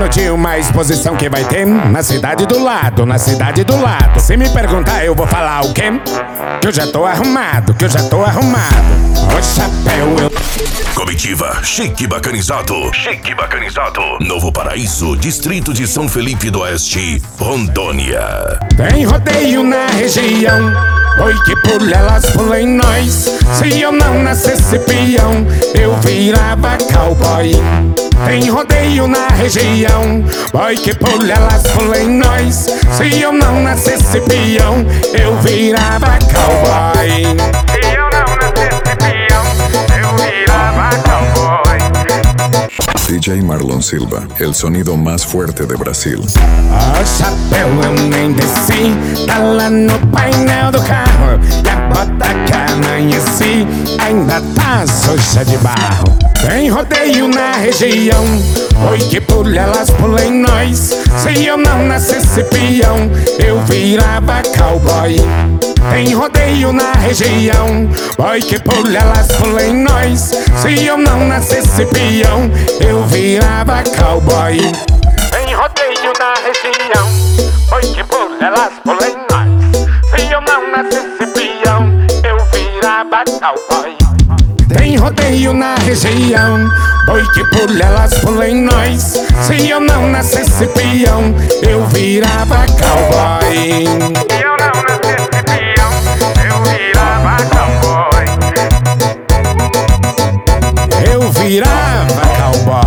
sabendo de uma exposição que vai ter na cidade do lado, na cidade do lado. Se me perguntar eu vou falar o quê? Que eu já tô arrumado, que eu já tô arrumado. O chapéu eu... Comitiva Chique Bacanizado. Chique Bacanizado. Novo Paraíso, distrito de São Felipe do Oeste, Rondônia. Tem rodeio na região, oi que pula elas pula em nós. Se eu não nascesse peão, eu virava cowboy. Tem rodeio na região, oi que pula elas pula em nós. Se eu não nascesse peão, eu virava cowboy. Se eu não nascesse peão, eu virava cowboy. DJ Marlon Silva, el sonido más fuerte de Brasil. O chapéu eu nem desci, tá lá no painel do carro. E a bota que amanheci ainda tá suja de barro. Tem rodeio na região, oi que pula elas pula em nós. Se eu não nascesse peão, eu virava cowboy. Tem rodeio na região, oi que pula elas pula em nós. Se eu não nascesse peão, eu virava cowboy. Tem rodeio na região, oi que pula elas pula em nós. Se eu não nascesse peão, eu virava cowboy. Tem rodeio na região, oi que pula elas pula em nós. Se eu não nascesse peão, eu virava cowboy. Se eu não nascesse peão, eu virava cowboy. Eu virava cowboy.